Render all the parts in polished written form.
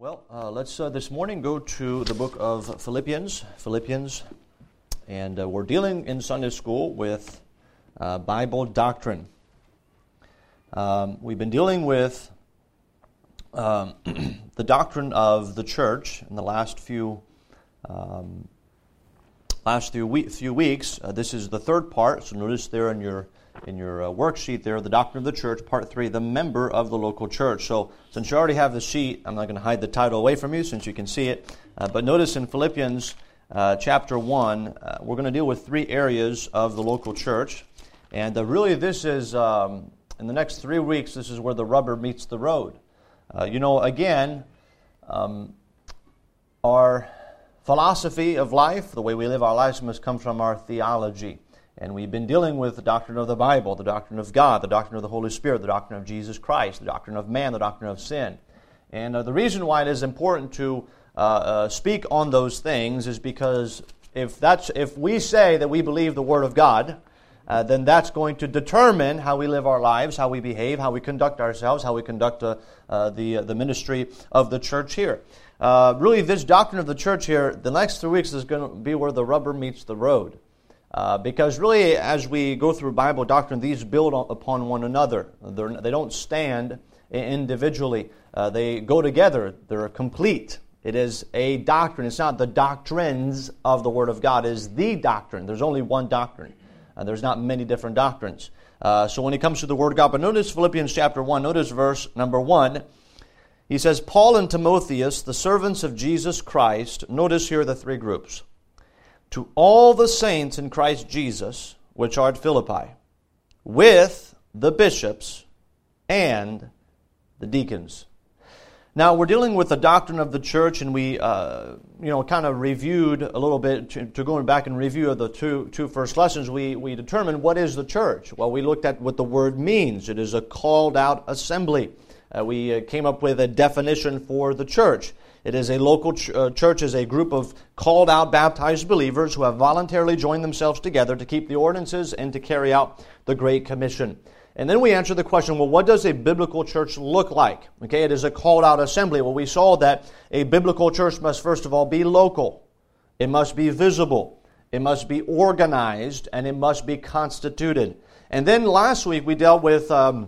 Well, let's this morning go to the book of Philippians, and we're dealing in Sunday school with Bible doctrine. We've been dealing with the doctrine of the church in the last few weeks. This is the third part, so notice there in your worksheet there, the doctrine of the church, part 3, the member of the local church. So since you already have the sheet, I'm not going to hide the title away from you since you can see it. But notice in Philippians chapter 1, we're going to deal with 3 areas of the local church. And really this is, in the next 3 weeks, this is where the rubber meets the road. Our philosophy of life, the way we live our lives, must come from our theology. And we've been dealing with the doctrine of the Bible, the doctrine of God, the doctrine of the Holy Spirit, the doctrine of Jesus Christ, the doctrine of man, the doctrine of sin. And the reason why it is important to speak on those things is because if we say that we believe the Word of God, then that's going to determine how we live our lives, how we behave, how we conduct ourselves, how we conduct the ministry of the church here. Really, this doctrine of the church here, the next 3 weeks is going to be where the rubber meets the road. Because really, as we go through Bible doctrine, these build upon one another. They don't stand individually. They go together. They're complete. It is a doctrine. It's not the doctrines of the Word of God. It is the doctrine. There's only one doctrine. There's not many different doctrines. So when it comes to the Word of God, but notice Philippians chapter 1, notice verse number 1. He says, Paul and Timotheus, the servants of Jesus Christ, notice here the 3 groups. To all the saints in Christ Jesus, which are at Philippi, with the bishops and the deacons. Now, we're dealing with the doctrine of the church, and we, kind of reviewed a little bit, to going back and review of the two first lessons, we determined what is the church. Well, we looked at what the word means. It is a called out assembly. We came up with a definition for the church. It is a local church is a group of called out baptized believers who have voluntarily joined themselves together to keep the ordinances and to carry out the Great Commission. And then we answer the question, well, what does a biblical church look like? Okay, it is a called out assembly. Well, we saw that a biblical church must first of all be local. It must be visible. It must be organized, and it must be constituted. And then last week we dealt with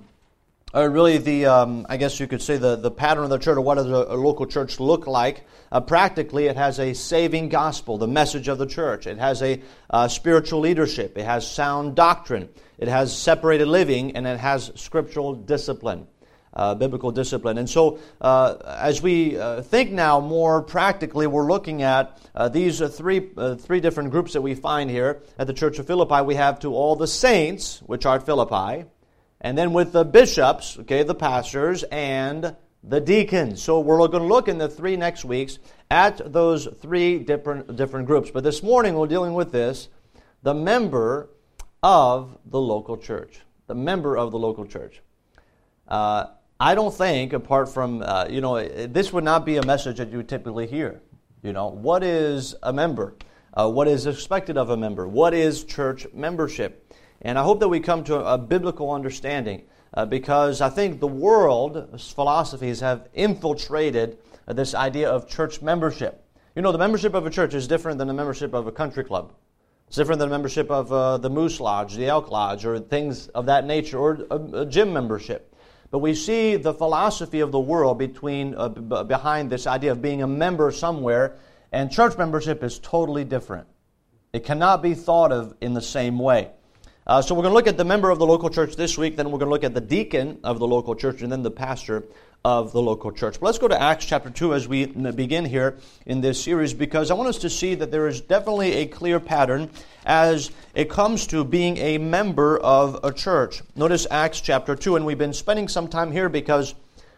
I guess you could say the pattern of the church, or what does a local church look like? Practically, it has a saving gospel, the message of the church. It has a spiritual leadership. It has sound doctrine. It has separated living, and it has scriptural discipline, biblical discipline. And so, as we think now more practically, we're looking at these three different groups that we find here at the Church of Philippi. We have to all the saints, which are at Philippi, and then with the bishops, okay, the pastors, and the deacons. So we're going to look in the 3 next weeks at those 3 different groups. But this morning we're dealing with this, the member of the local church. The member of the local church. I don't think, apart from, this would not be a message that you would typically hear. What is a member? What is expected of a member? What is church membership? And I hope that we come to a biblical understanding because I think the world's philosophies have infiltrated this idea of church membership. The membership of a church is different than the membership of a country club. It's different than the membership of the Moose Lodge, the Elk Lodge, or things of that nature, or a gym membership. But we see the philosophy of the world behind this idea of being a member somewhere, and church membership is totally different. It cannot be thought of in the same way. So we're going to look at the member of the local church this week, then we're going to look at the deacon of the local church, and then the pastor of the local church. But let's go to Acts chapter 2 as we begin here in this series, because I want us to see that there is definitely a clear pattern as it comes to being a member of a church. Notice Acts chapter 2, and we've been spending some time here because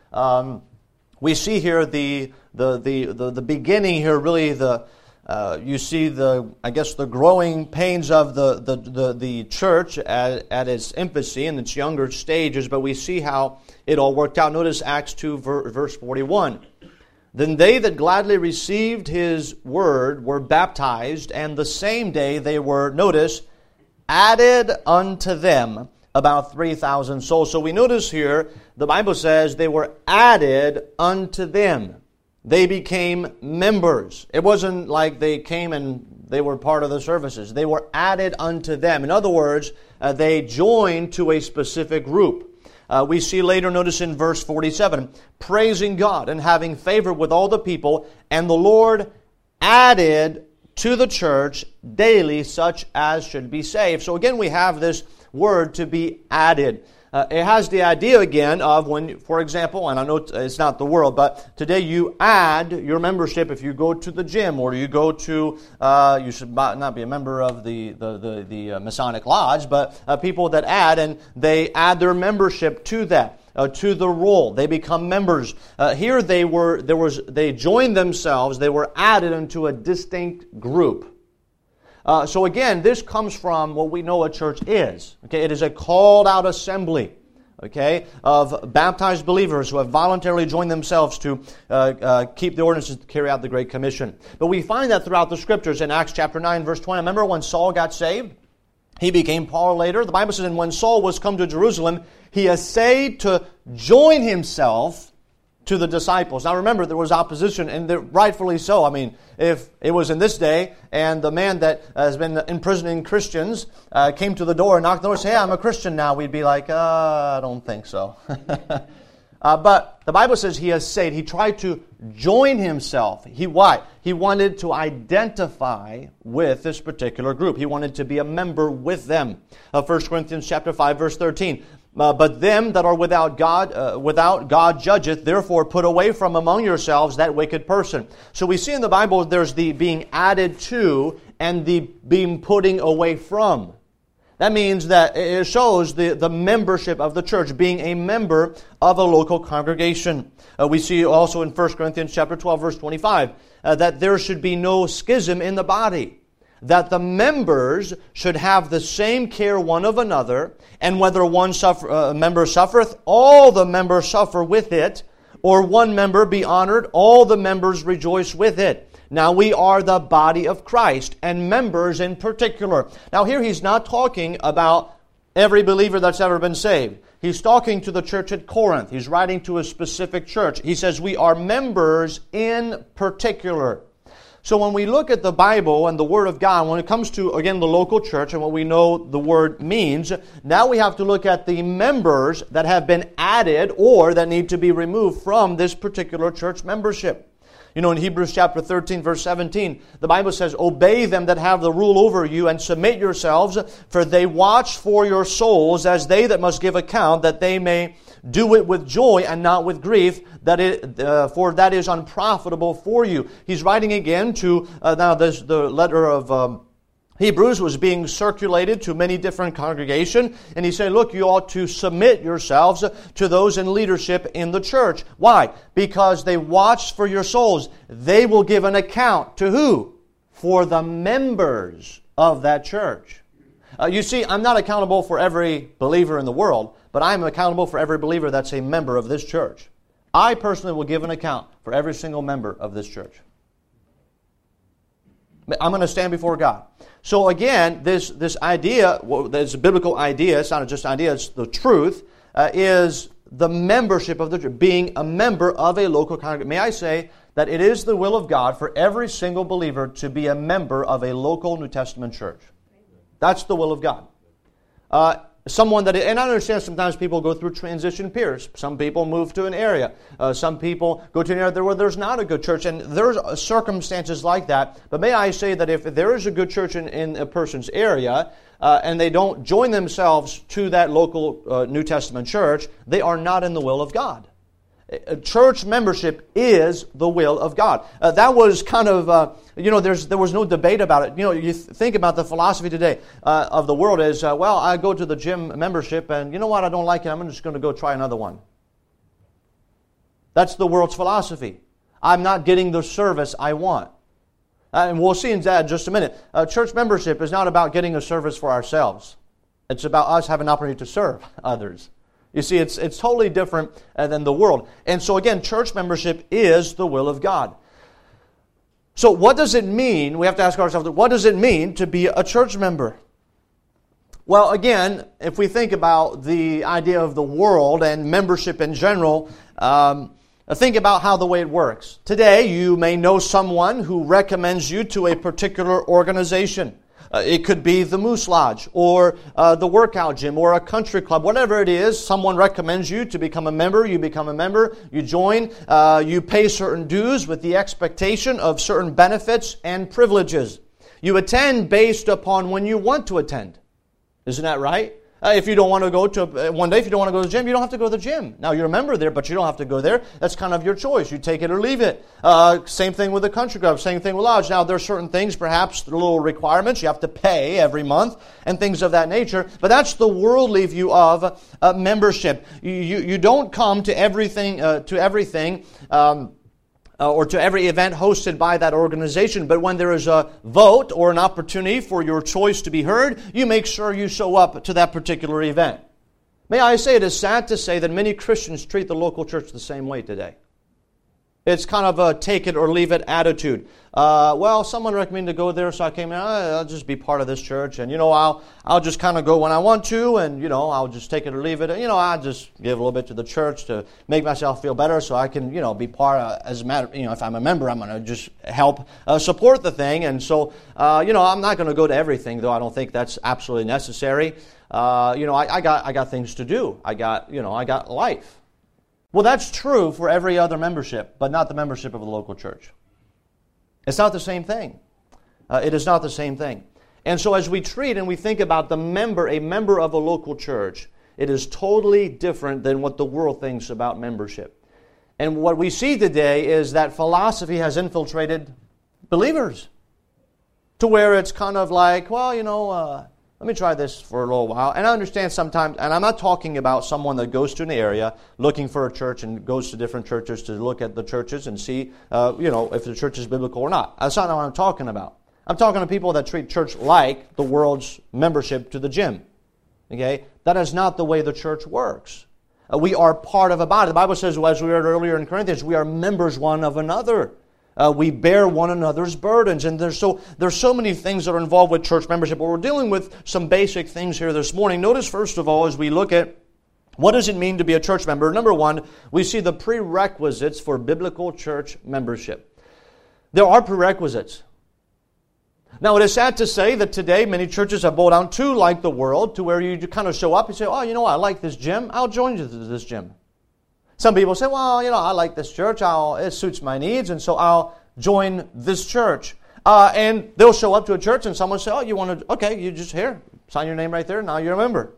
we see here the beginning here, really you see the growing pains of the church at its infancy and its younger stages, but we see how it all worked out. Notice Acts 2 verse 41. Then they that gladly received his word were baptized, and the same day they were, notice, added unto them about 3,000 souls. So we notice here, the Bible says they were added unto them. they became members. It wasn't like they came and they were part of the services. They were added unto them. In other words, they joined to a specific group. We see later, notice in verse 47, praising God and having favor with all the people, and the Lord added to the church daily such as should be saved. So again, we have this word to be added. It has the idea again of when, for example, and I know it's not the world, but today you add your membership if you go to the gym or you go to, you should not be a member of the Masonic Lodge, but people that add, and they add their membership to that. To the roll. They become members. Here they joined themselves, they were added into a distinct group. So again, this comes from what we know a church is. Okay, it is a called out assembly, okay, of baptized believers who have voluntarily joined themselves to keep the ordinances to carry out the Great Commission. But we find that throughout the Scriptures in Acts chapter 9, verse 20. Remember when Saul got saved? He became Paul later. The Bible says, and when Saul was come to Jerusalem, he essayed to join himself to the disciples. Now remember, there was opposition, and rightfully so. I mean, if it was in this day, and the man that has been imprisoning Christians came to the door and knocked on the door and said, hey, I'm a Christian now, we'd be like, I don't think so. But the Bible says he essayed. He tried to join himself. Why? He wanted to identify with this particular group. He wanted to be a member with them. 1 Corinthians chapter 5, verse 13. But them that are without God judgeth, therefore put away from among yourselves that wicked person. So we see in the Bible there's the being added to and the being putting away from. That means that it shows the membership of the church, being a member of a local congregation. We see also in 1 Corinthians chapter 12, verse 25, that there should be no schism in the body, that the members should have the same care one of another, and whether one member suffereth, all the members suffer with it, or one member be honored, all the members rejoice with it. Now we are the body of Christ, and members in particular. Now here he's not talking about every believer that's ever been saved. He's talking to the church at Corinth. He's writing to a specific church. He says we are members in particular. So when we look at the Bible and the Word of God, when it comes to, again, the local church and what we know the Word means, now we have to look at the members that have been added or that need to be removed from this particular church membership. You know, in Hebrews chapter 13, verse 17, the Bible says, obey them that have the rule over you, and submit yourselves, for they watch for your souls, as they that must give account, that they may do it with joy and not with grief, for that is unprofitable for you. He's writing again to, now the letter of Hebrews was being circulated to many different congregations, and he said, look, you ought to submit yourselves to those in leadership in the church. Why? Because they watch for your souls. They will give an account to who? For the members of that church. You see, I'm not accountable for every believer in the world, but I'm accountable for every believer that's a member of this church. I personally will give an account for every single member of this church. I'm going to stand before God. So again, this idea, this biblical idea, it's not just an idea, it's the truth, is the membership of the church, being a member of a local congregation. May I say that it is the will of God for every single believer to be a member of a local New Testament church. That's the will of God. And I understand sometimes people go through transition periods. Some people move to an area. Some people go to an area where there's not a good church, and there's circumstances like that. But may I say that if there is a good church in a person's area, and they don't join themselves to that local New Testament church, they are not in the will of God. Church membership is the will of God. That was kind of, there was no debate about it. You think about the philosophy today of the world is, I go to the gym membership and you know what, I don't like it, I'm just going to go try another one. That's the world's philosophy. I'm not getting the service I want. And we'll see in just a minute. Church membership is not about getting a service for ourselves. It's about us having an opportunity to serve others. You see, it's totally different than the world. And so again, church membership is the will of God. So what does it mean? We have to ask ourselves, what does it mean to be a church member? Well, again, if we think about the idea of the world and membership in general, Think about how the way it works. Today, you may know someone who recommends you to a particular organization. It could be the Moose Lodge or the workout gym or a country club. Whatever it is, someone recommends you to become a member. You become a member. You join. You pay certain dues with the expectation of certain benefits and privileges. You attend based upon when you want to attend. Isn't that right? If you don't want to go to one day, if you don't want to go to the gym, you don't have to go to the gym. Now, you're a member there, but you don't have to go there. That's kind of your choice. You take it or leave it. Same thing with the country club. Same thing with lodge. Now, there are certain things, perhaps little requirements. You have to pay every month and things of that nature. But that's the worldly view of membership. You don't come to everything or to every event hosted by that organization. But when there is a vote or an opportunity for your choice to be heard, you make sure you show up to that particular event. May I say, it is sad to say that many Christians treat the local church the same way today. It's kind of a take it or leave it attitude. Well, someone recommended to go there, so I came in. I'll just be part of this church, and I'll just kind of go when I want to, and I'll just take it or leave it. And I'll just give a little bit to the church to make myself feel better, so I can be part of. As a matter, if I'm a member, I'm going to just help support the thing. And so I'm not going to go to everything, though I don't think that's absolutely necessary. I got things to do. I got life. Well, that's true for every other membership, but not the membership of the local church. It's not the same thing. It is not the same thing. And so as we treat and we think about a member of a local church, it is totally different than what the world thinks about membership. And what we see today is that philosophy has infiltrated believers to where it's kind of like, let me try this for a little while. And I understand sometimes, and I'm not talking about someone that goes to an area looking for a church and goes to different churches to look at the churches and see, if the church is biblical or not. That's not what I'm talking about. I'm talking to people that treat church like the world's membership to the gym. Okay? That is not the way the church works. We are part of a body. The Bible says, as we read earlier in Corinthians, we are members one of another. We bear one another's burdens. And there's so many things that are involved with church membership. But we're dealing with some basic things here this morning. Notice, first of all, as we look at what does it mean to be a church member, number one, we see the prerequisites for biblical church membership. There are prerequisites. Now, it is sad to say that today many churches have bowed down too like the world, to where you kind of show up and say, I like this gym. I'll join you to this gym. Some people say, I like this church. It suits my needs, and so I'll join this church. And they'll show up to a church, and someone say, you want to, okay, you just here, sign your name right there, now you're a member.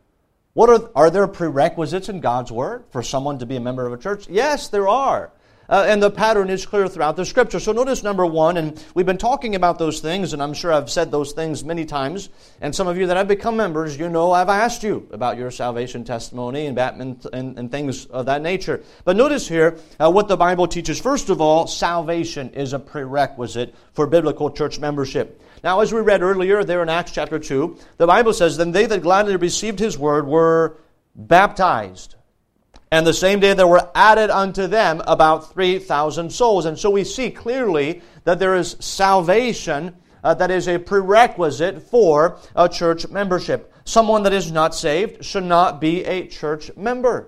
Are there prerequisites in God's Word for someone to be a member of a church? Yes, there are. And the pattern is clear throughout the Scripture. So notice number one, and we've been talking about those things, and I'm sure I've said those things many times. And some of you that have become members, I've asked you about your salvation testimony and things of that nature. But notice here what the Bible teaches. First of all, salvation is a prerequisite for biblical church membership. Now, as we read earlier there in Acts chapter 2, the Bible says, "Then they that gladly received his word were baptized. And the same day there were added unto them about 3,000 souls." And so we see clearly that there is salvation that is a prerequisite for a church membership. Someone that is not saved should not be a church member.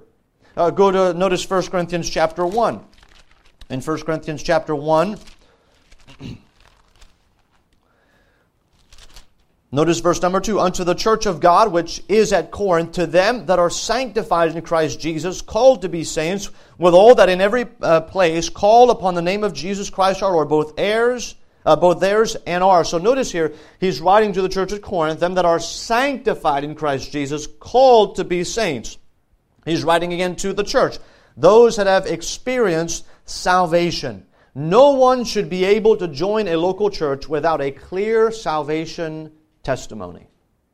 Notice 1 Corinthians chapter 1. In 1 Corinthians chapter 1, notice verse number 2. "Unto the church of God which is at Corinth, to them that are sanctified in Christ Jesus, called to be saints, with all that in every place call upon the name of Jesus Christ our Lord, both theirs and ours." So notice here, he's writing to the church at Corinth, them that are sanctified in Christ Jesus, called to be saints. He's writing again to the church, those that have experienced salvation. No one should be able to join a local church without a clear salvation testimony.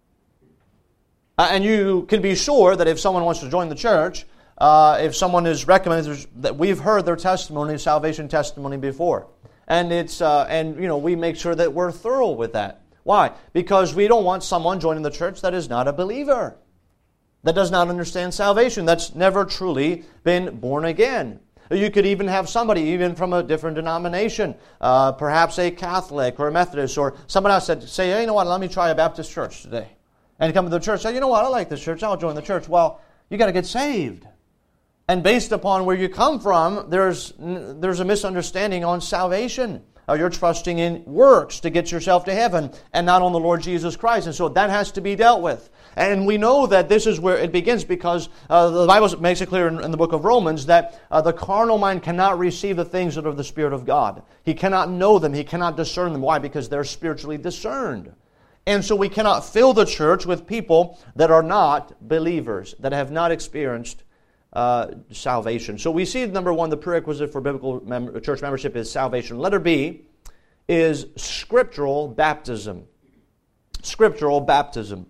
And you can be sure that if someone wants to join the church, if someone is recommended, that we've heard their testimony, salvation testimony before. And we make sure that we're thorough with that. Why? Because we don't want someone joining the church that is not a believer, that does not understand salvation, that's never truly been born again. You could even have somebody, even from a different denomination, perhaps a Catholic or a Methodist, or someone else say, hey, let me try a Baptist church today. And come to the church, say, I like this church, I'll join the church. Well, you got to get saved. And based upon where you come from, there's a misunderstanding on salvation. You're trusting in works to get yourself to heaven and not on the Lord Jesus Christ. And so that has to be dealt with. And we know that this is where it begins because the Bible makes it clear in the book of Romans that the carnal mind cannot receive the things that are of the Spirit of God. He cannot know them. He cannot discern them. Why? Because they're spiritually discerned. And so we cannot fill the church with people that are not believers, that have not experienced salvation. So we see, number one, the prerequisite for biblical church membership is salvation. Letter B is scriptural baptism. Scriptural baptism.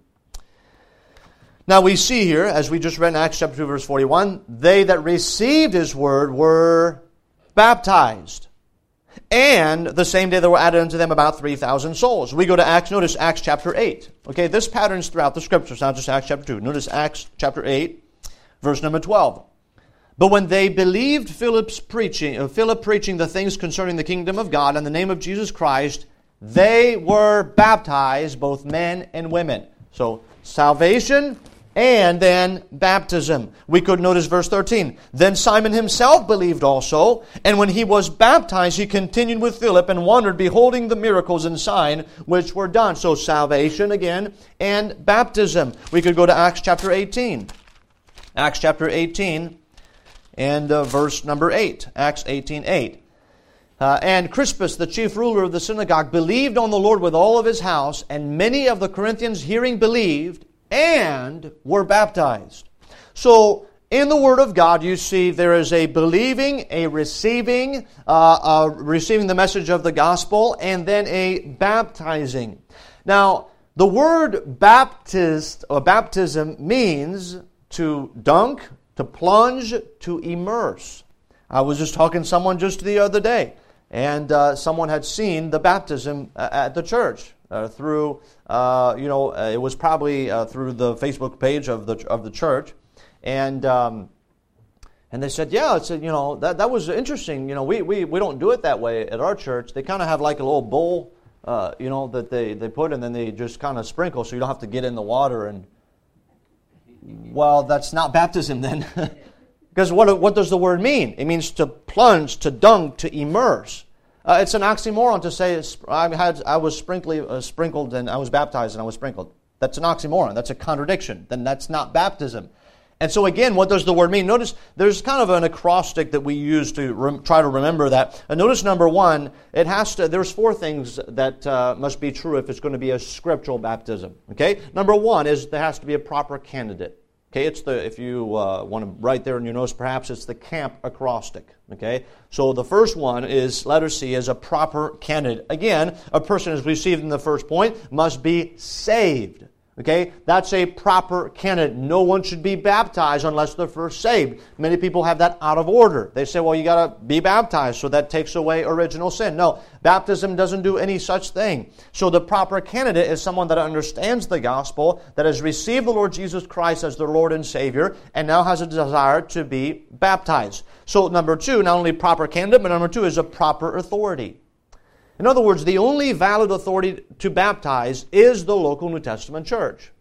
Now we see here, as we just read in Acts chapter 2, verse 41, they that received His word were baptized. And the same day there were added unto them about 3,000 souls. We go to Acts, notice Acts chapter 8. Okay, this pattern's throughout the Scriptures, not just Acts chapter 2. Notice Acts chapter 8, verse number 12. But when they believed Philip preaching the things concerning the kingdom of God and the name of Jesus Christ, they were baptized, both men and women. So, salvation and then baptism. We could notice verse 13. Then Simon himself believed also, and when he was baptized, he continued with Philip and wondered, beholding the miracles and sign which were done. So salvation again and baptism. We could go to Acts chapter 18. Acts chapter 18 and verse number 8. Acts 18:8. And Crispus, the chief ruler of the synagogue, believed on the Lord with all of his house, and many of the Corinthians hearing believed and were baptized. So, in the Word of God, you see there is a believing, a receiving, receiving the message of the gospel, and then a baptizing. Now, the word Baptist or baptism means to dunk, to plunge, to immerse. I was just talking to someone just the other day, and someone had seen the baptism at the church through, it was probably through the Facebook page of the church, and they said, yeah, it's that was interesting. We don't do it that way at our church. They kind of have like a little bowl, that they put, and then they just kind of sprinkle, so you don't have to get in the water. And well, that's not baptism then. Because what does the word mean? It means to plunge, to dunk, to immerse. It's an oxymoron to say I was sprinkled and I was baptized and I was sprinkled. That's an oxymoron. That's a contradiction. Then that's not baptism. And so again, what does the word mean? Notice there's kind of an acrostic that we use to try to remember that. And notice number one, there's four things that must be true if it's going to be a scriptural baptism. Okay, number one is there has to be a proper candidate. Okay, if you want to write there in your notes, perhaps it's the camp acrostic. Okay, so the first one is, letter C, is a proper candidate. Again, a person, as we see in the first point, must be saved. Okay, that's a proper candidate. No one should be baptized unless they're first saved. Many people have that out of order. They say, well, you got to be baptized, so that takes away original sin. No, baptism doesn't do any such thing. So the proper candidate is someone that understands the gospel, that has received the Lord Jesus Christ as their Lord and Savior, and now has a desire to be baptized. So number two, not only proper candidate, but number two is a proper authority. In other words, the only valid authority to baptize is the local New Testament church.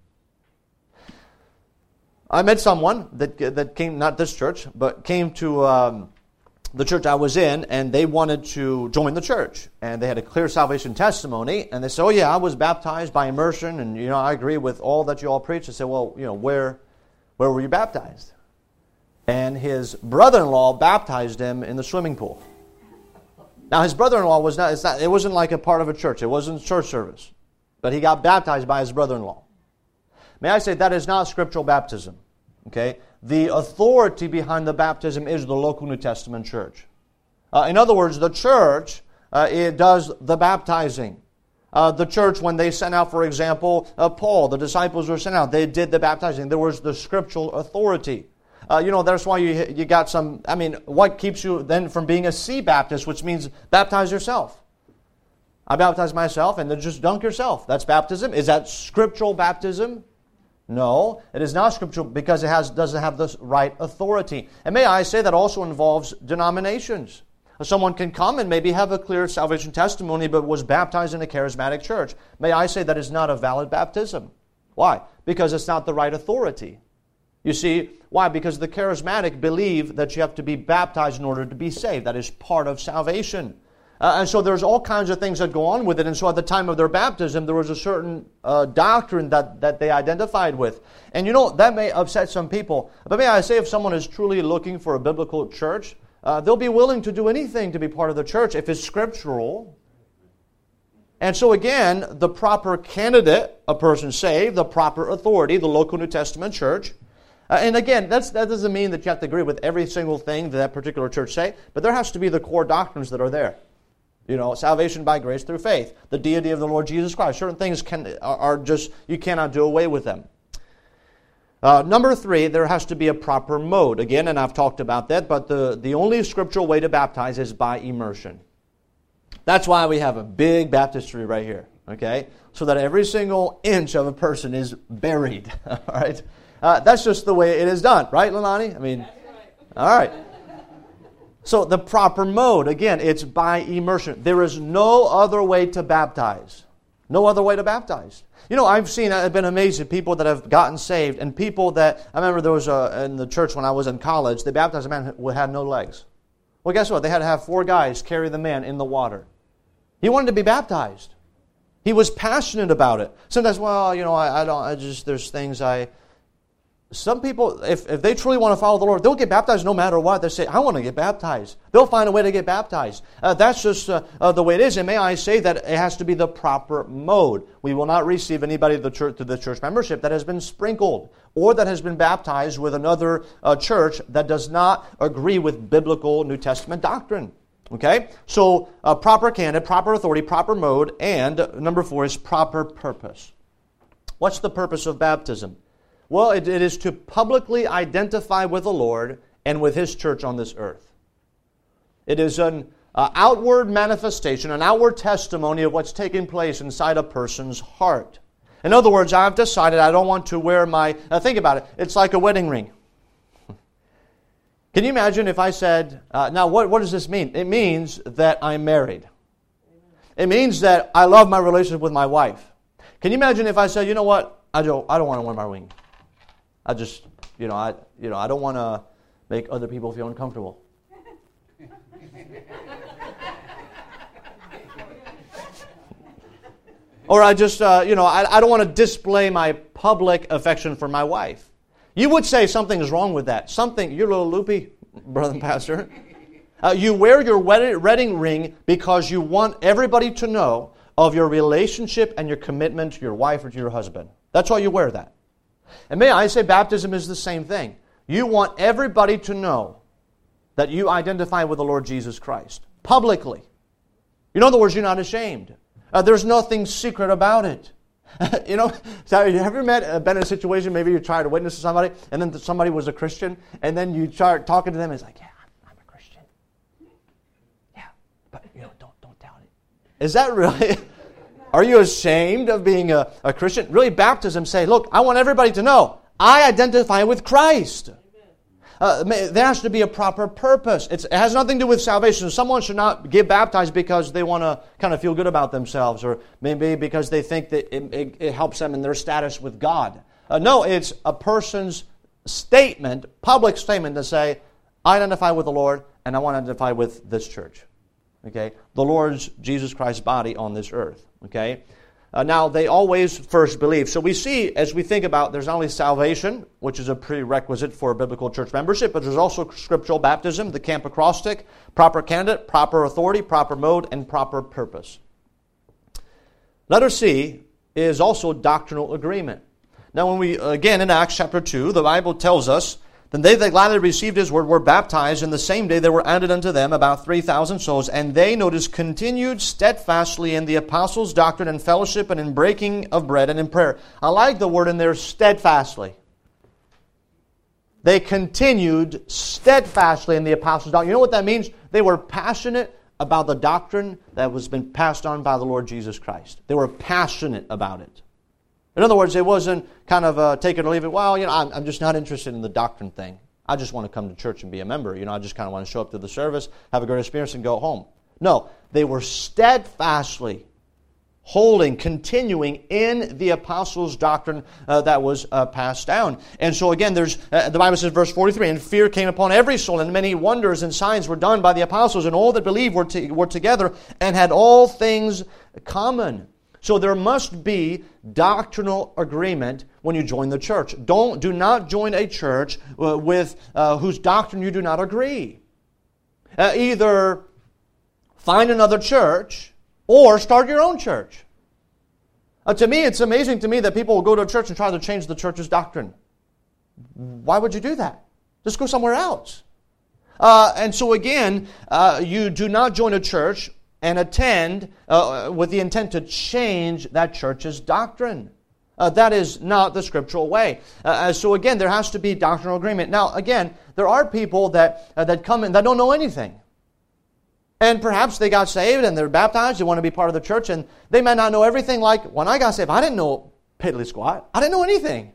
I met someone that came, not this church, but came to the church I was in, and they wanted to join the church. And they had a clear salvation testimony, and they said, oh yeah, I was baptized by immersion, and I agree with all that you all preach. I said, well, where were you baptized? And his brother-in-law baptized him in the swimming pool. Now, his brother-in-law it wasn't like a part of a church. It wasn't church service. But he got baptized by his brother-in-law. May I say that is not scriptural baptism. Okay? The authority behind the baptism is the local New Testament church. In other words, the church, it does the baptizing. The church, when they sent out, for example, Paul, the disciples were sent out, they did the baptizing. There was the scriptural authority. That's why you got some, what keeps you then from being a sea Baptist, which means baptize yourself? I baptize myself and then just dunk yourself. That's baptism. Is that scriptural baptism? No, it is not scriptural because it doesn't have the right authority. And may I say that also involves denominations. Someone can come and maybe have a clear salvation testimony but was baptized in a charismatic church. May I say that is not a valid baptism. Why? Because it's not the right authority. You see, why? Because the charismatic believe that you have to be baptized in order to be saved. That is part of salvation. And so there's all kinds of things that go on with it. And so at the time of their baptism, there was a certain doctrine that they identified with. And you know, that may upset some people. But may I say, if someone is truly looking for a biblical church, they'll be willing to do anything to be part of the church if it's scriptural. And so again, the proper candidate, a person saved, the proper authority, the local New Testament church. And again, that doesn't mean that you have to agree with every single thing that particular church say, but there has to be the core doctrines that are there. You know, salvation by grace through faith, the deity of the Lord Jesus Christ. Certain things are just, you cannot do away with them. Number 3, there has to be a proper mode. Again, and I've talked about that, but the only scriptural way to baptize is by immersion. That's why we have a big baptistry right here, okay? So that every single inch of a person is buried, all right? That's just the way it is done, right, Leilani? I mean, all right. So the proper mode, again, it's by immersion. There is no other way to baptize. No other way to baptize. You know, I've been amazed at people that have gotten saved, and people that, I remember there was in the church when I was in college, they baptized a man who had no legs. Well, guess what? They had to have 4 guys carry the man in the water. He wanted to be baptized. He was passionate about it. Sometimes, well, you know, there's things some people, if they truly want to follow the Lord, they'll get baptized no matter what. They say, I want to get baptized. They'll find a way to get baptized. That's just the way it is. And may I say that it has to be the proper mode. We will not receive anybody to the church membership that has been sprinkled or that has been baptized with another church that does not agree with biblical New Testament doctrine. Okay? So, proper candidate, proper authority, proper mode, and number 4 is proper purpose. What's the purpose of baptism? Well, it is to publicly identify with the Lord and with His church on this earth. It is an outward manifestation, an outward testimony of what's taking place inside a person's heart. In other words, I've decided I don't want to wear my... Now think about it. It's like a wedding ring. Can you imagine if I said... now, what does this mean? It means that I'm married. It means that I love my relationship with my wife. Can you imagine if I said, you know what? I don't want to wear my ring. I just, I don't want to make other people feel uncomfortable. Or I just, I don't want to display my public affection for my wife. You would say something is wrong with that. You're a little loopy, brother and pastor. You wear your wedding ring because you want everybody to know of your relationship and your commitment to your wife or to your husband. That's why you wear that. And may I say, baptism is the same thing. You want everybody to know that you identify with the Lord Jesus Christ publicly. In other words, you're not ashamed. There's nothing secret about it. Have you ever been in a situation, maybe you tried to witness to somebody, and then somebody was a Christian, and then you start talking to them, and it's like, yeah, I'm a Christian. Yeah, but don't doubt it. Is that really... Are you ashamed of being a Christian? Really, baptism say, look, I want everybody to know I identify with Christ. There has to be a proper purpose. It has nothing to do with salvation. Someone should not get baptized because they want to kind of feel good about themselves, or maybe because they think that it helps them in their status with God. No, it's a person's statement, public statement to say, I identify with the Lord and I want to identify with this church. Okay? The Lord's Jesus Christ's body on this earth. Okay? Now, they always first believe. So we see, as we think about, there's not only salvation, which is a prerequisite for biblical church membership, but there's also scriptural baptism, the camp acrostic, proper candidate, proper authority, proper mode, and proper purpose. Letter C is also doctrinal agreement. Now, when we, again, in Acts chapter 2, the Bible tells us, then they that gladly received His word were baptized, and the same day there were added unto them about 3,000 souls. And they, notice, continued steadfastly in the apostles' doctrine and fellowship and in breaking of bread and in prayer. I like the word in there, steadfastly. They continued steadfastly in the apostles' doctrine. You know what that means? They were passionate about the doctrine that was been passed on by the Lord Jesus Christ. They were passionate about it. In other words, it wasn't kind of take it or leave it. Well, I'm just not interested in the doctrine thing. I just want to come to church and be a member. I just kind of want to show up to the service, have a great experience, and go home. No, they were steadfastly holding, continuing in the apostles' doctrine that was passed down. And so again, there's the Bible says, verse 43, and fear came upon every soul, and many wonders and signs were done by the apostles, and all that believed were together and had all things common. So there must be doctrinal agreement when you join the church. Do not join a church with whose doctrine you do not agree. Either find another church or start your own church. To me, it's amazing to me that people will go to a church and try to change the church's doctrine. Why would you do that? Just go somewhere else. And so again, you do not join a church and attend with the intent to change that church's doctrine. That is not the scriptural way. So again, there has to be doctrinal agreement. Now, again, there are people that come in that don't know anything. And perhaps they got saved and they're baptized, they want to be part of the church, and they may not know everything. Like when I got saved, I didn't know piddly squat. I didn't know anything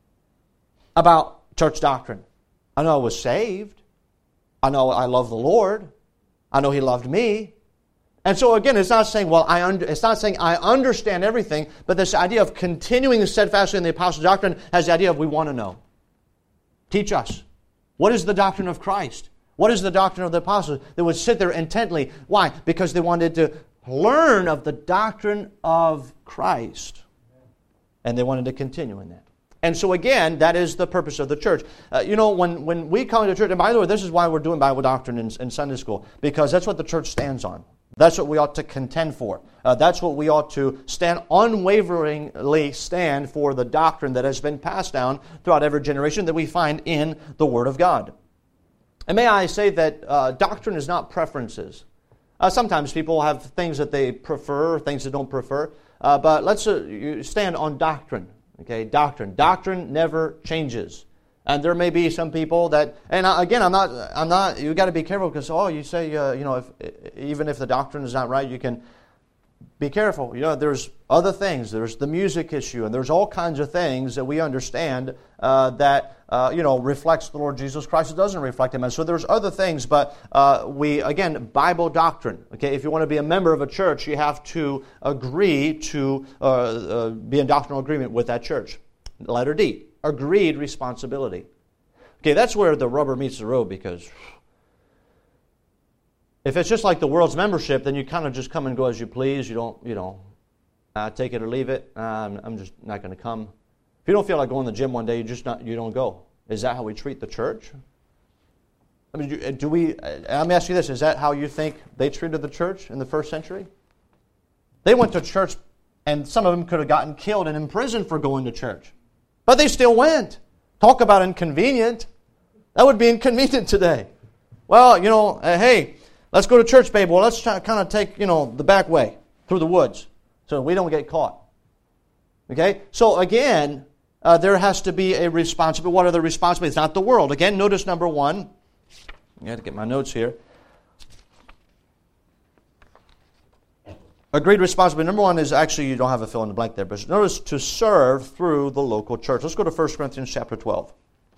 about church doctrine. I know I was saved. I know I love the Lord. I know He loved me. And so again, it's not saying, it's not saying I understand everything, but this idea of continuing steadfastly in the apostles' doctrine has the idea of we want to know. Teach us. What is the doctrine of Christ? What is the doctrine of the apostles? They would sit there intently. Why? Because they wanted to learn of the doctrine of Christ. And they wanted to continue in that. And so again, that is the purpose of the church. When we come to church, and by the way, this is why we're doing Bible doctrine in Sunday school, because that's what the church stands on. That's what we ought to contend for. That's what we ought to unwaveringly stand for, the doctrine that has been passed down throughout every generation that we find in the Word of God. And may I say that doctrine is not preferences. Sometimes people have things that they prefer, things they don't prefer. But let's you stand on doctrine. Okay, doctrine. Doctrine never changes. And there may be some people that, and again, I'm not. You got to be careful because you say, even if the doctrine is not right, you can be careful. There's other things. There's the music issue, and there's all kinds of things that we understand that reflects the Lord Jesus Christ. It doesn't reflect Him. And so there's other things, but Bible doctrine. Okay, if you want to be a member of a church, you have to agree to be in doctrinal agreement with that church. Letter D. Agreed responsibility. Okay, that's where the rubber meets the road, because if it's just like the world's membership, then you kind of just come and go as you please. You don't, take it or leave it. I'm just not going to come. If you don't feel like going to the gym one day, you don't go. Is that how we treat the church? I mean, let me ask you this: is that how you think they treated the church in the first century? They went to church, and some of them could have gotten killed and imprisoned for going to church. But they still went. Talk about inconvenient. That would be inconvenient today. Well, hey, let's go to church, babe. Well, let's kind of take, the back way through the woods so we don't get caught. Okay? So again, there has to be a responsibility. What are the responsibilities? It's not the world. Again, notice number one. I got to get my notes here. Agreed responsibility. Number one is actually, you don't have a fill in the blank there, but notice to serve through the local church. Let's go to 1 Corinthians chapter 12.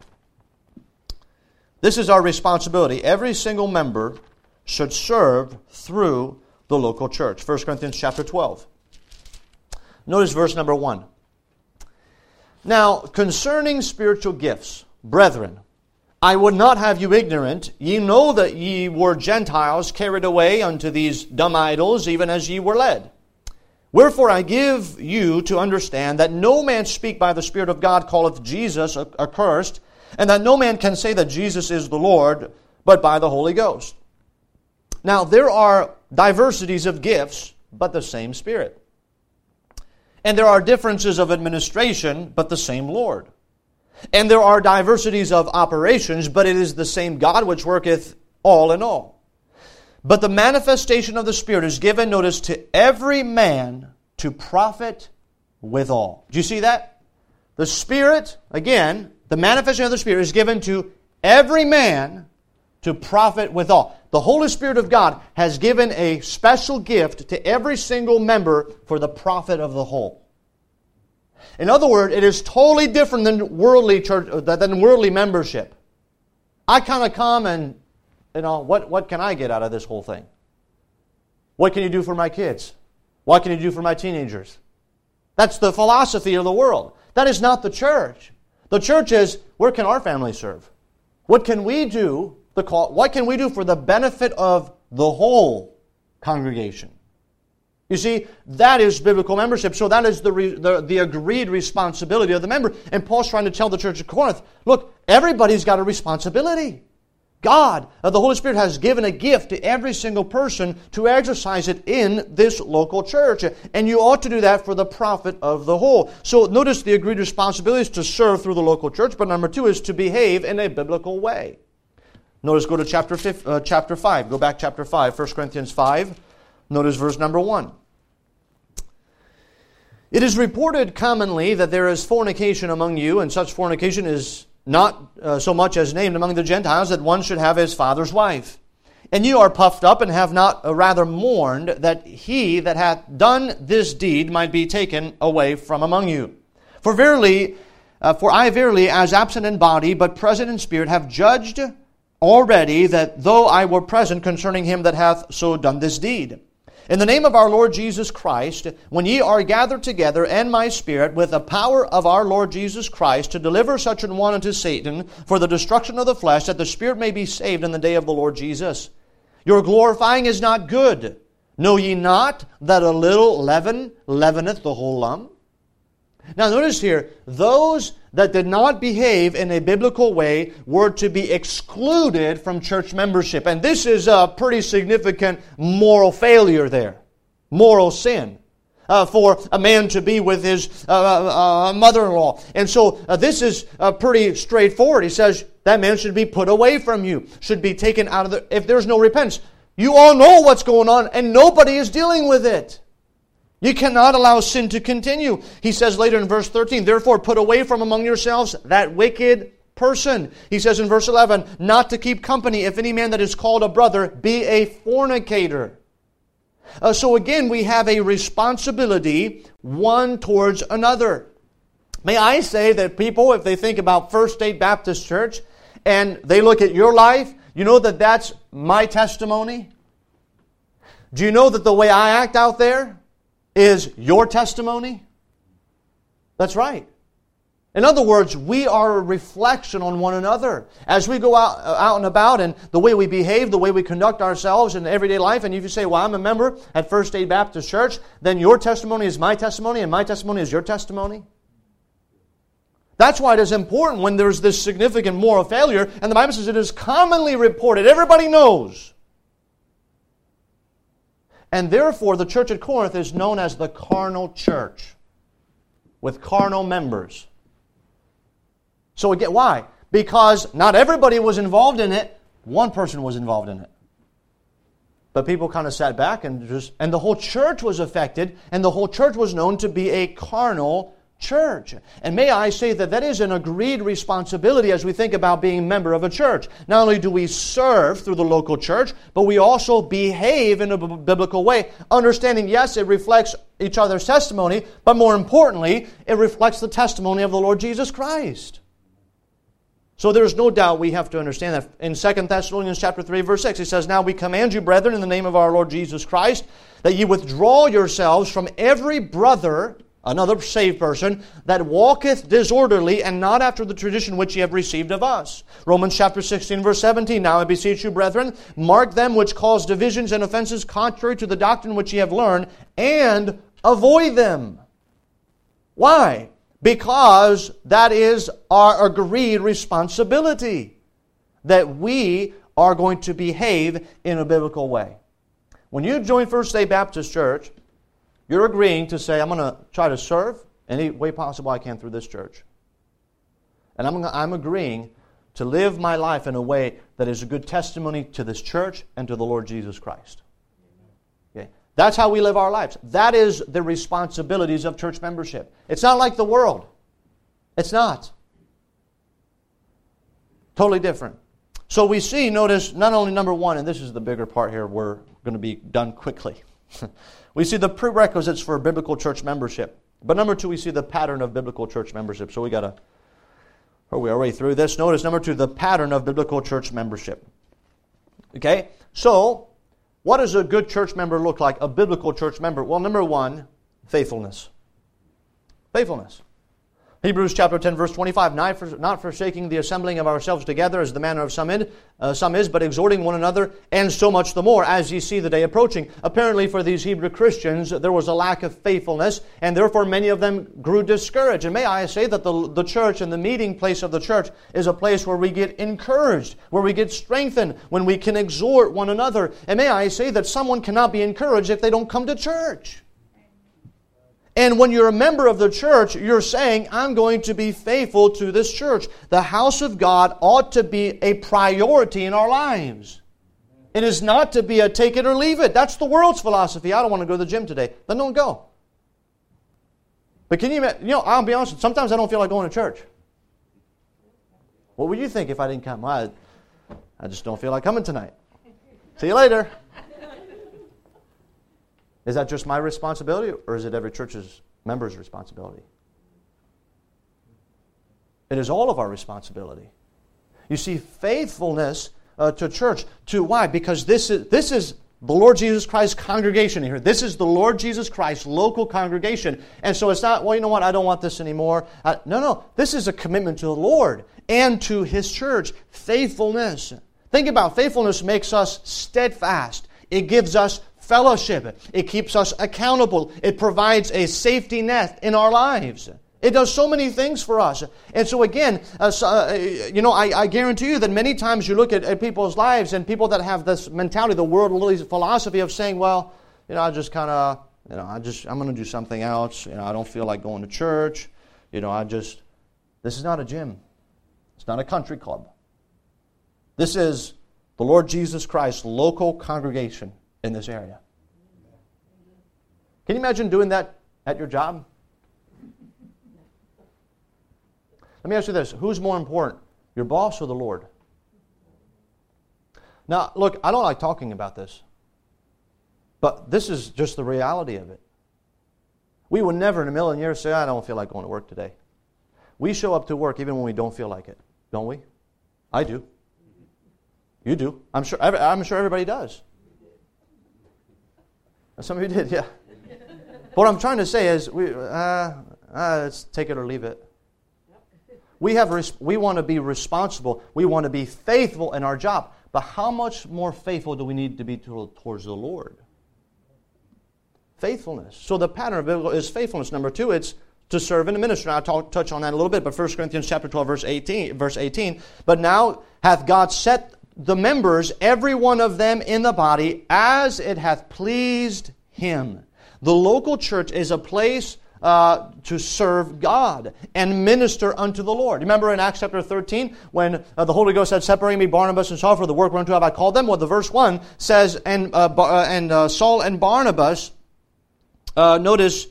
This is our responsibility. Every single member should serve through the local church. 1 Corinthians chapter 12. Notice verse number 1. Now, concerning spiritual gifts, brethren, I would not have you ignorant. Ye know that ye were Gentiles carried away unto these dumb idols, even as ye were led. Wherefore I give you to understand that no man speak by the Spirit of God calleth Jesus accursed, and that no man can say that Jesus is the Lord, but by the Holy Ghost. Now there are diversities of gifts, but the same Spirit. And there are differences of administration, but the same Lord. And there are diversities of operations, but it is the same God which worketh all in all. But the manifestation of the Spirit is given, notice, to every man to profit withal. Do you see that? The Spirit, again, the manifestation of the Spirit is given to every man to profit withal. The Holy Spirit of God has given a special gift to every single member for the profit of the whole. In other words, it is totally different than worldly church, than worldly membership. I kind of come and, what can I get out of this whole thing? What can you do for my kids? What can you do for my teenagers? That's the philosophy of the world. That is not the church. The church is, where can our family serve? What can we do? What can we do for the benefit of the whole congregation? You see, that is biblical membership. So that is the agreed responsibility of the member. And Paul's trying to tell the church of Corinth, look, everybody's got a responsibility. God, the Holy Spirit, has given a gift to every single person to exercise it in this local church. And you ought to do that for the profit of the whole. So notice the agreed responsibility is to serve through the local church, but number 2 is to behave in a biblical way. Notice, go to chapter 5. Go back chapter 5, 1 Corinthians 5. Notice verse number 1. It is reported commonly that there is fornication among you, and such fornication is not so much as named among the Gentiles, that one should have his father's wife. And you are puffed up, and have not rather mourned, that he that hath done this deed might be taken away from among you. For I verily, as absent in body, but present in spirit, have judged already, that though I were present concerning him that hath so done this deed. In the name of our Lord Jesus Christ, when ye are gathered together, and my spirit, with the power of our Lord Jesus Christ, to deliver such an one unto Satan, for the destruction of the flesh, that the spirit may be saved in the day of the Lord Jesus. Your glorifying is not good. Know ye not that a little leaven leaveneth the whole lump? Now notice here, those that did not behave in a biblical way were to be excluded from church membership. And this is a pretty significant moral failure there. Moral sin. For a man to be with his mother-in-law. And so this is pretty straightforward. He says that man should be put away from you. Should be taken out of if there's no repentance. You all know what's going on and nobody is dealing with it. You cannot allow sin to continue. He says later in verse 13, therefore put away from among yourselves that wicked person. He says in verse 11, not to keep company if any man that is called a brother be a fornicator. So again, we have a responsibility one towards another. May I say that people, if they think about First State Baptist Church, and they look at your life, you know that that's my testimony? Do you know that the way I act out there is your testimony? That's right. In other words, we are a reflection on one another. As we go out and about, and the way we behave, the way we conduct ourselves in everyday life, and if you say, well, I'm a member at First State Baptist Church, then your testimony is my testimony, and my testimony is your testimony. That's why it is important when there's this significant moral failure, and the Bible says it is commonly reported. Everybody knows. And therefore, the church at Corinth is known as the carnal church, with carnal members. So again, why? Because not everybody was involved in it. One person was involved in it. But people kind of sat back and the whole church was affected, and the whole church was known to be a carnal church. And may I say that that is an agreed responsibility as we think about being a member of a church. Not only do we serve through the local church, but we also behave in a biblical way. Understanding, yes, it reflects each other's testimony, but more importantly, it reflects the testimony of the Lord Jesus Christ. So there's no doubt we have to understand that. In 2 Thessalonians chapter 3, verse 6, it says, now we command you, brethren, in the name of our Lord Jesus Christ, that ye withdraw yourselves from every brother, another saved person, that walketh disorderly, and not after the tradition which ye have received of us. Romans chapter 16, verse 17, now I beseech you, brethren, mark them which cause divisions and offenses contrary to the doctrine which ye have learned, and avoid them. Why? Because that is our agreed responsibility, that we are going to behave in a biblical way. When you join First State Baptist Church, you're agreeing to say, I'm going to try to serve any way possible I can through this church. And I'm agreeing to live my life in a way that is a good testimony to this church and to the Lord Jesus Christ. Okay? That's how we live our lives. That is the responsibilities of church membership. It's not like the world. It's not. Totally different. So we see, notice, not only number one, and this is the bigger part here, we're going to be done quickly. We see the prerequisites for biblical church membership. But number two, we see the pattern of biblical church membership. So we got to, we're already through this. Notice number two, the pattern of biblical church membership. Okay? So, What does a good church member look like? A biblical church member? Well, number one, faithfulness. Faithfulness. Hebrews chapter 10, verse 25, not forsaking the assembling of ourselves together as the manner of some is, but exhorting one another, and so much the more, as ye see the day approaching. Apparently for these Hebrew Christians, there was a lack of faithfulness, and therefore many of them grew discouraged. And may I say that the church and the meeting place of the church is a place where we get encouraged, where we get strengthened, when we can exhort one another. And may I say that someone cannot be encouraged if they don't come to church. And when you're a member of the church, you're saying, I'm going to be faithful to this church. The house of God ought to be a priority in our lives. It is not to be a take it or leave it. That's the world's philosophy. I don't want to go to the gym today. Then don't go. But can you imagine, I'll be honest, sometimes I don't feel like going to church. What would you think if I didn't come? I just don't feel like coming tonight. See you later. Is that just my responsibility, or is it every church's member's responsibility? It is all of our responsibility. You see, faithfulness to church. Why? Because this is the Lord Jesus Christ congregation here. This is the Lord Jesus Christ local congregation. And so it's not, well, you know what, I don't want this anymore. No. This is a commitment to the Lord and to His church. Faithfulness. Think about faithfulness makes us steadfast. It gives us fellowship. It keeps us accountable. It provides a safety net in our lives. It does so many things for us. And so again, I guarantee you that many times you look at people's lives and people that have this mentality, the worldly philosophy of saying, well, I just kind of, I'm going to do something else. I don't feel like going to church. This is not a gym. It's not a country club. This is the Lord Jesus Christ's local congregation in this area. Can you imagine doing that at your job? Let me ask you this. Who's more important, your boss or the Lord? Now, look, I don't like talking about this, but this is just the reality of it. We would never in a million years say, I don't feel like going to work today. We show up to work even when we don't feel like it, don't we? I do. You do. I'm sure everybody does. Some of you did, yeah. What I'm trying to say is, let's take it or leave it. We want to be responsible. We want to be faithful in our job. But how much more faithful do we need to be towards the Lord? Faithfulness. So the pattern of biblical is faithfulness. Number two, it's to serve in the ministry. I'll touch on that a little bit. But 1 Corinthians chapter 12, verse 18. But now hath God set the members, every one of them in the body, as it hath pleased Him. The local church is a place to serve God and minister unto the Lord. Remember in Acts chapter 13 when the Holy Ghost said, "Separate me, Barnabas and Saul, for the work whereunto have I called them." Well, the verse 1 says, and Saul and Barnabas, notice,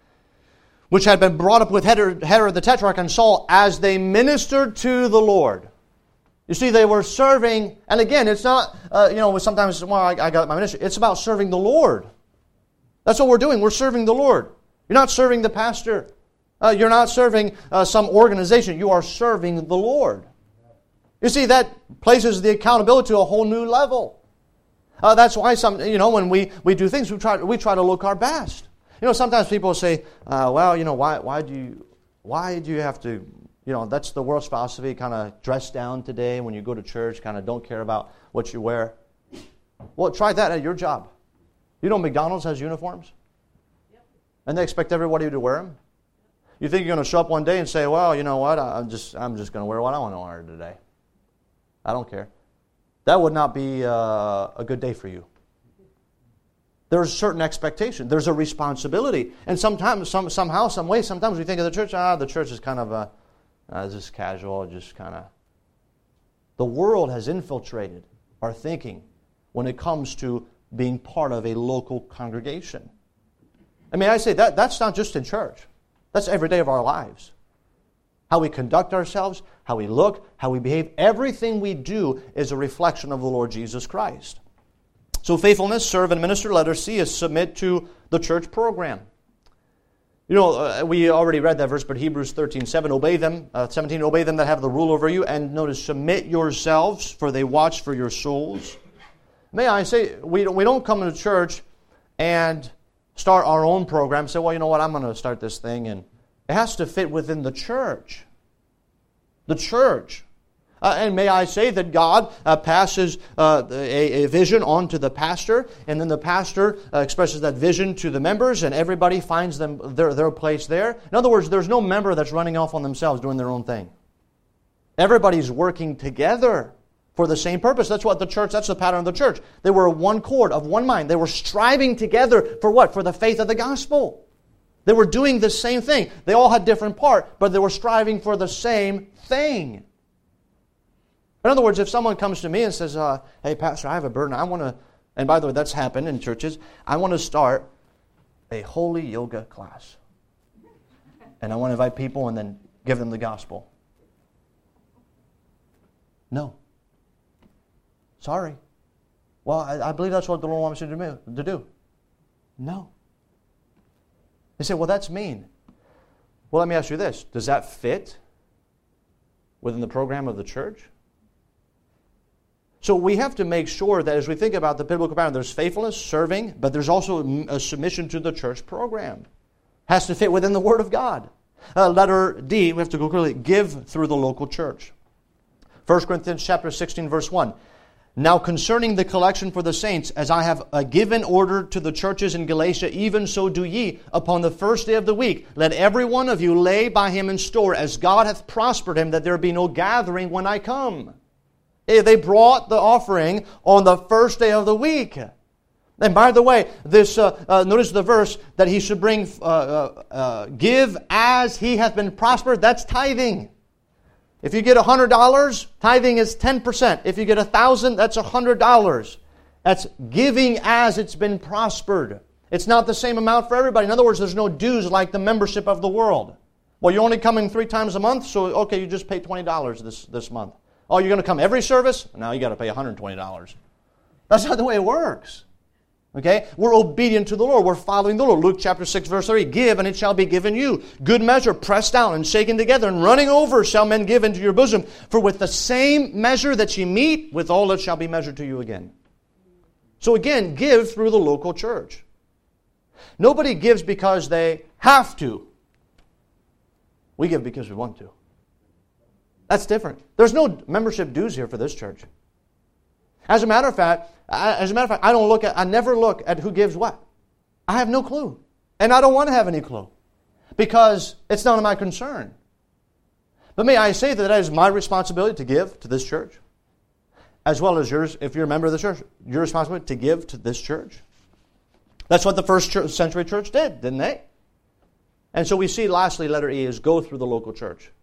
which had been brought up with Herod the Tetrarch and Saul, as they ministered to the Lord. You see, they were serving, and again, it's not, sometimes, I got my ministry. It's about serving the Lord. That's what we're doing. We're serving the Lord. You're not serving the pastor. You're not serving some organization. You are serving the Lord. You see, that places the accountability to a whole new level. That's why when we do things, we try to look our best. Sometimes people say, why do you have to, that's the world's philosophy, kind of dress down today when you go to church, kind of don't care about what you wear. Well, try that at your job. McDonald's has uniforms? Yep. And they expect everybody to wear them? You think you're going to show up one day and say, well, you know what, I'm just going to wear what I want to wear today. I don't care. That would not be a good day for you. There's a certain expectation. There's a responsibility. And sometimes, somehow, some way, sometimes we think of the church is kind of just casual, just kind of. The world has infiltrated our thinking when it comes to being part of a local congregation. I say that's not just in church. That's every day of our lives. How we conduct ourselves, how we look, how we behave, everything we do is a reflection of the Lord Jesus Christ. So faithfulness, serve and minister. Letter C is submit to the church program. We already read that verse, but Hebrews 13:7, obey them, 17, obey them that have the rule over you, and notice, submit yourselves, for they watch for your souls. may I say, we don't come into church and start our own program, say, well, you know what, I'm going to start this thing, and it has to fit within the church. The church. And may I say that God passes a vision on to the pastor, and then the pastor expresses that vision to the members, and everybody finds their place there. In other words, there's no member that's running off on themselves doing their own thing. Everybody's working together for the same purpose. That's the pattern of the church. They were one cord, of one mind. They were striving together for what? For the faith of the gospel. They were doing the same thing. They all had different parts, but they were striving for the same thing. In other words, if someone comes to me and says, hey, Pastor, I have a burden. I want to, and by the way, that's happened in churches, I want to start a holy yoga class. And I want to invite people and then give them the gospel. No. Sorry. Well, I believe that's what the Lord wants you to do. No. They say, well, that's mean. Well, let me ask you this. Does that fit within the program of the church? So we have to make sure that as we think about the biblical pattern, there's faithfulness, serving, but there's also a submission to the church program. Has to fit within the Word of God. Letter D, we have to go clearly, give through the local church. 1 Corinthians chapter 16, verse 1. Now concerning the collection for the saints, as I have given order to the churches in Galatia, even so do ye. Upon the first day of the week, let every one of you lay by him in store, as God hath prospered him, that there be no gathering when I come. They brought the offering on the first day of the week. And by the way, this notice the verse that he should bring, give as he hath been prospered. That's tithing. If you get $100, tithing is 10%. If you get $1,000, that's $100. That's giving as it's been prospered. It's not the same amount for everybody. In other words, there's no dues like the membership of the world. Well, you're only coming 3 times a month, so okay, you just pay $20 this month. Oh, you're going to come every service? Now you got to pay $120. That's not the way it works. Okay? We're obedient to the Lord. We're following the Lord. Luke chapter 6, verse 3. Give, and it shall be given you. Good measure, pressed down and shaken together, and running over shall men give into your bosom. For with the same measure that ye meet, withal it shall be measured to you again. So again, give through the local church. Nobody gives because they have to. We give because we want to. That's different. There's no membership dues here for this church. As a matter of fact, I never look at who gives what. I have no clue. And I don't want to have any clue. Because it's none of my concern. But may I say that it is my responsibility to give to this church. As well as yours, if you're a member of the church, your responsibility to give to this church. That's what the first century church did, didn't they? And so we see, lastly, letter E is go through the local church.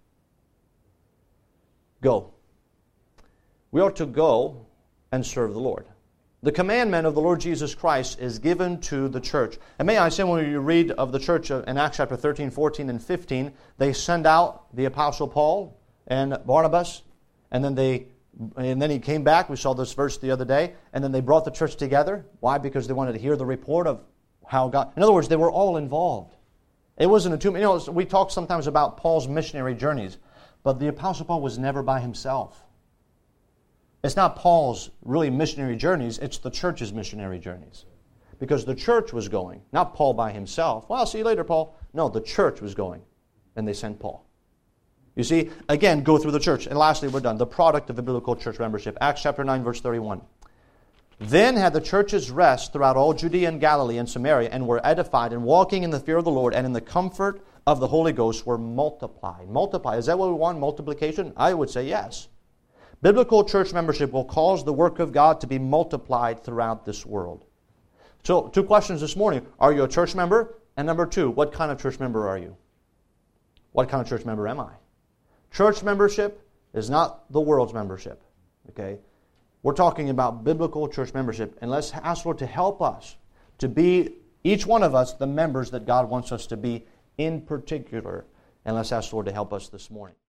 Go. We ought to go and serve the Lord. The commandment of the Lord Jesus Christ is given to the church. And may I say, when you read of the church in Acts chapter 13, 14, and 15, they send out the Apostle Paul and Barnabas, and then he came back. We saw this verse the other day. And then they brought the church together. Why? Because they wanted to hear the report of how God... In other words, they were all involved. It wasn't a two... we talk sometimes about Paul's missionary journeys. But the Apostle Paul was never by himself. It's not Paul's really missionary journeys, it's the church's missionary journeys. Because the church was going, not Paul by himself. Well, I'll see you later, Paul. No, the church was going, and they sent Paul. You see, again, go through the church. And lastly, we're done. The product of a biblical church membership. Acts chapter 9, verse 31. Then had the churches rest throughout all Judea and Galilee and Samaria, and were edified, and walking in the fear of the Lord, and in the comfort of the Holy Ghost were multiplied. Multiply. Is that what we want? Multiplication? I would say yes. Biblical church membership will cause the work of God to be multiplied throughout this world. So, 2 questions this morning. Are you a church member? And number 2, what kind of church member are you? What kind of church member am I? Church membership is not the world's membership. Okay? We're talking about biblical church membership. And let's ask Lord to help us to be, each one of us, the members that God wants us to be in particular. And let's ask Lord to help us this morning.